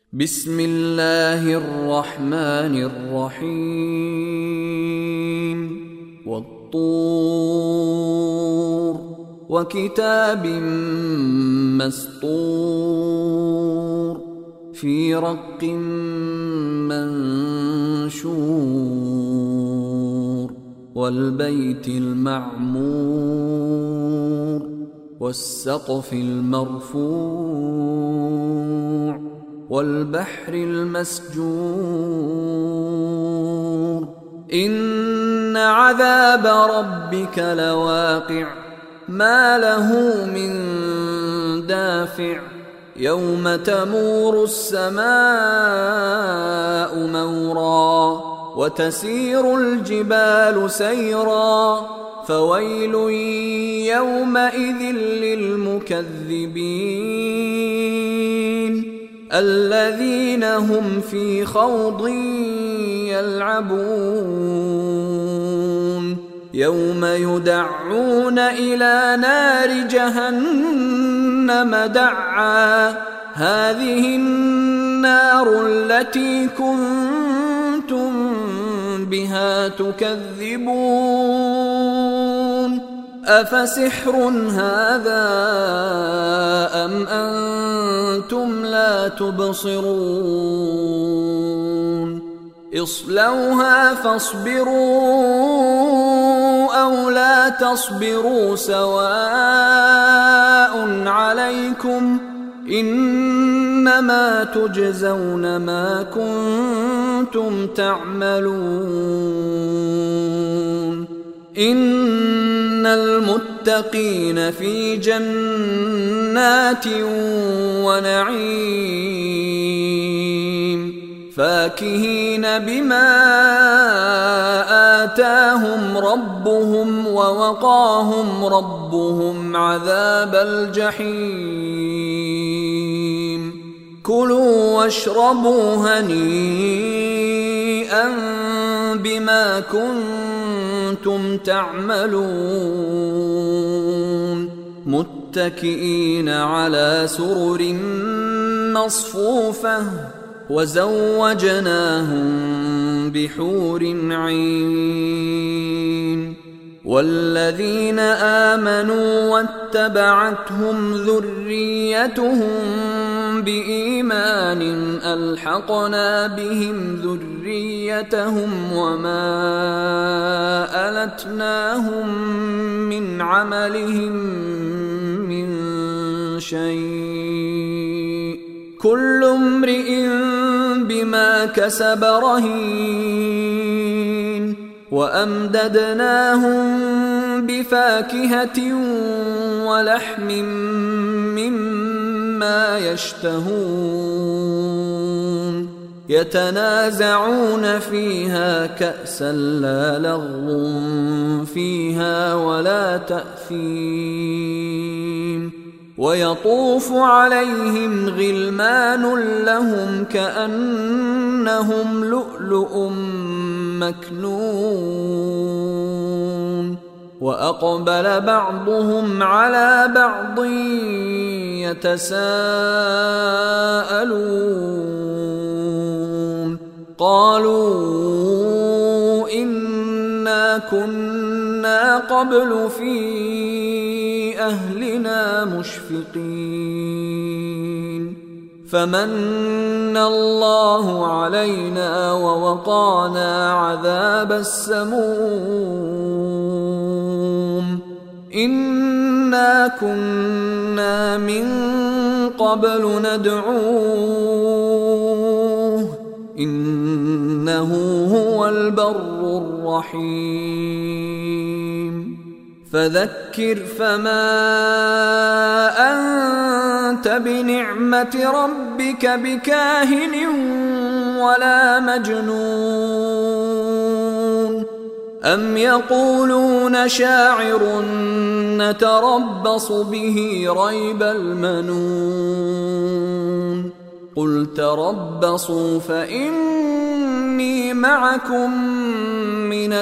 بسم الله الرحمن الرحيم والطور وكتاب مسطور في رق منشور والبيت المعمور والسقف المرفوع والبحر المسجور إن عذاب ربك لواقع ما له من دافع يوم تمور السماء مورا وتسير الجبال سيرا فويل يومئذ للمكذبين الذين هم في خوض يلعبون يوم يدعون إلى نار جهنم دعا هذه النار التي كنتم بها تكذبون أفسحر هذا أم أنتم لا تبصرون اصلوها فاصبروا أو لا تصبروا سواء عليكم إنما تجزون ما كنتم تعملون إن المتقين في جنات ونعيم فاكهين بما آتاهم ربهم ووقاهم ربهم عذاب الجحيم كلوا واشربوا هنيئا بما كنتم تعملون متكئين على سرر مصفوفة وزوجناهم بحور عين والذين آمنوا واتبعتهم ذريتهم بإيمان ألحقنا بهم ذريتهم وما ألتناهم من عملهم من شيء كل امرئ بما كسب رهين وأمددناهم بفاكهة ولحم مما يشتهون يتنازعون فيها كأسا لا لغو فيها ولا تأثيم ويطوف عليهم غلمان لهم كأنهم لؤلؤ مكنون وأقبل بعضهم على بعض يتساءلون قالوا إنا كنا قبل في أهلنا مشفقين فمن الله علينا ووقانا عذاب السموم إنا كنا من قبل ندعوه إنه هو البر الرحيم فذكر فما أنت بنعمة ربك بكاهن ولا مجنون أم يقولون شاعر نتربص به ريب المنون قل تربصوا فإني معكم من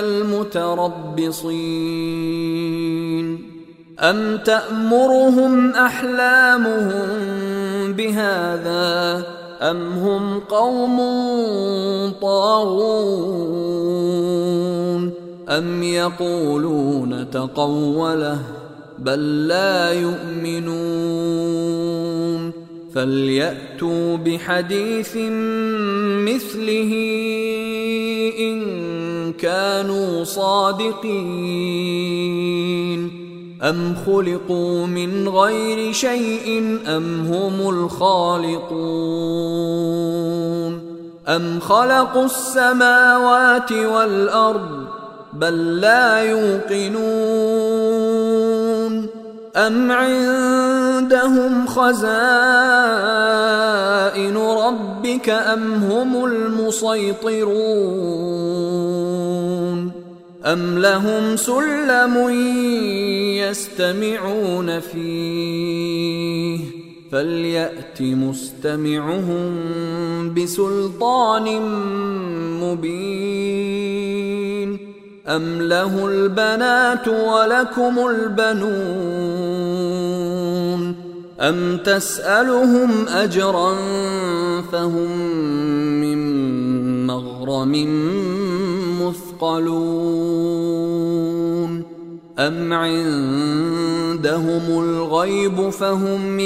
المتربصين أم تأمرهم أحلامهم بهذا أم هم قوم طاغون أم يقولون تقوله بل لا يؤمنون فليأتوا بحديث مثله إن كانوا صادقين أم خلقوا من غير شيء أم هم الخالقون أم خلقوا السماوات والأرض بل لا يوقنون أم عندهم خزائن ربك أم هم المسيطرون أم لهم سلم يستمعون فيه فليأت مستمعهم بسلطان مبين أم له البنات ولكم البنون أم تسألهم أجرا فهم من مغرم مثقلون أم عندهم الغيب فهم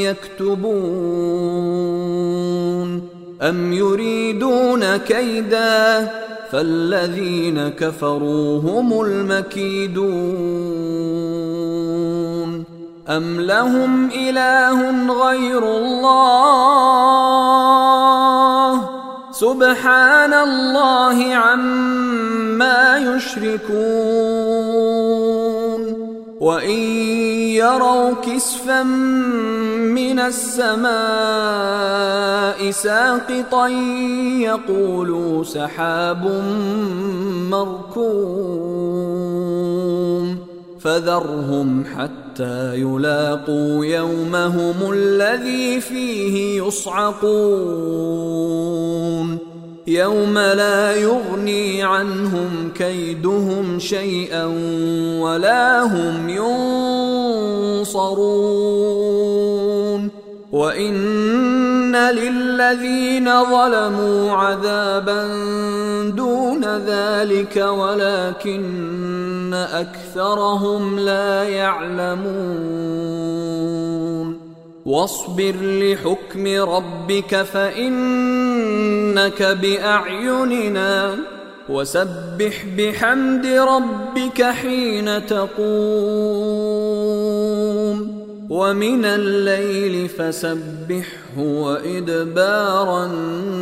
يكتبون أم يريدون كيدا فالذين كفروا هم المكيدون أم لهم إله غير الله سبحان الله عما يشركون وإن يروا كسفا من السماء ساقطا يقولوا سحاب مركوم فذرهم حتى يلاقوا يومهم الذي فيه يصعقون يوم لا يغني عنهم كيدهم شيئا ولا هم ينصرون وإن للذين ظلموا عذابا دون ذلك ولكن أكثرهم لا يعلمون واصبر لحكم ربك فإنك بأعيننا وسبح بحمد ربك حين تقوم ومن الليل فسبحه وإدبار النجوم